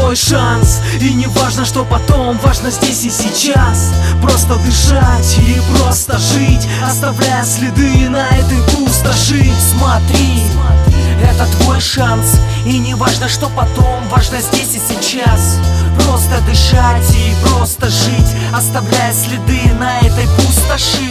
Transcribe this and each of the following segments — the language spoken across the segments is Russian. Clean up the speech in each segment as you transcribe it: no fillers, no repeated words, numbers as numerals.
твой шанс. И не важно, что потом, важно здесь и сейчас. Просто дышать и просто жить, оставляя следы на этой пустоши. Смотри, это твой шанс. И не важно, что потом, важно здесь и сейчас. Просто дышать и просто жить, оставляя следы на этой пустоши.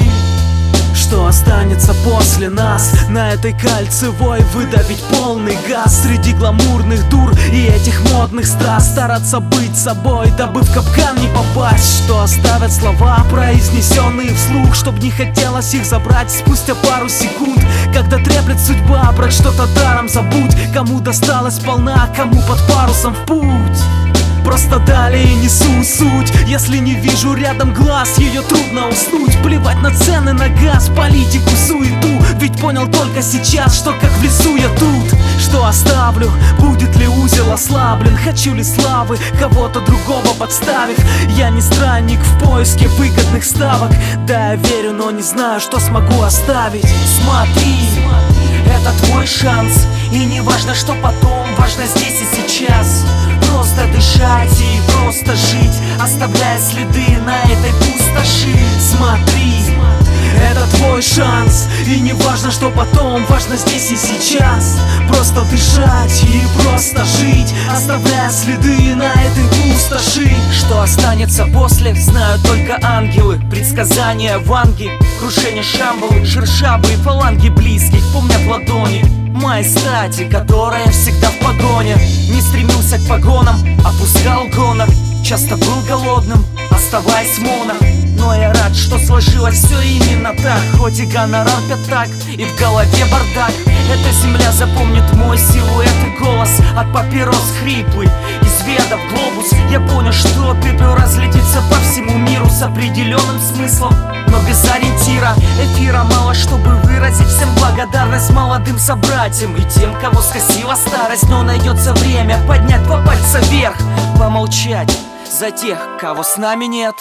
Что останется после нас? На этой кольцевой выдавить полный газ среди гламурных дур и этих модных страз. Стараться быть собой, дабы в капкан не попасть. Что оставят слова, произнесенные вслух, чтоб не хотелось их забрать спустя пару секунд. Когда треплет судьба, брать что-то даром забудь. Кому досталось сполна, кому под парусом в путь. Просто далее несу суть. Если не вижу рядом глаз, ее трудно уснуть. Плевать на цены, на газ, политику, суету. Ведь понял только сейчас, что как в лесу я тут. Что оставлю? Будет ли узел ослаблен? Хочу ли славы, кого-то другого подставив? Я не странник в поиске выгодных ставок. Да, я верю, но не знаю, что смогу оставить. Смотри, это твой шанс. И не важно, что потом, важно здесь и сейчас. Просто дышать и просто жить, оставляя следы на этой пустоши. Смотри, это твой шанс. И не важно, что потом, важно здесь и сейчас. Просто дышать и просто жить, оставляя следы на этой пустоши. Что останется после, знают только ангелы. Предсказания ванги, крушение шамбалы, шершавые фаланги близких помнят в ладони. Моей стати, которая всегда в погоне. Не стремился к погонам, опускал гонор. Часто был голодным, оставаясь моно. Но я рад, что сложилось все именно так. Хоть и гонорар пятак, и в голове бардак. Эта земля запомнит мой силуэт и голос. От папирос хриплый, изведав глобус, я понял, что пепел разлетится по всему миру с определенным смыслом, но без ориентира. Эфира мало, чтобы выразить всем благодарность молодым собратьям и тем, кого скосила старость. Но найдется время поднять два пальца вверх, помолчать за тех, кого с нами нет.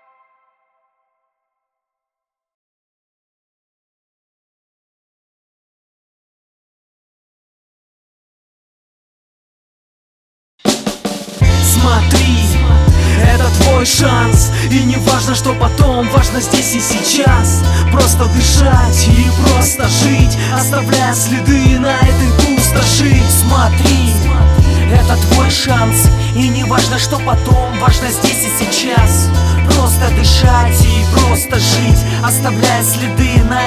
Смотри, это твой шанс. И не важно, что потом, важно здесь и сейчас. Просто дышать и просто жить, оставляя следы на этой пустоши. Смотри, это твой шанс. И не важно, что потом, важно здесь и сейчас. Просто дышать и просто жить, оставляя следы на